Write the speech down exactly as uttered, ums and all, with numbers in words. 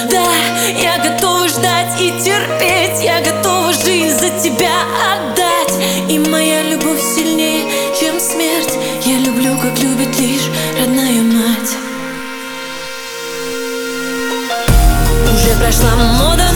Да, я готова ждать и терпеть, я готова жизнь за тебя отдать. И моя любовь сильнее, чем смерть. Я люблю, как любит лишь родная мать. Уже прошла мода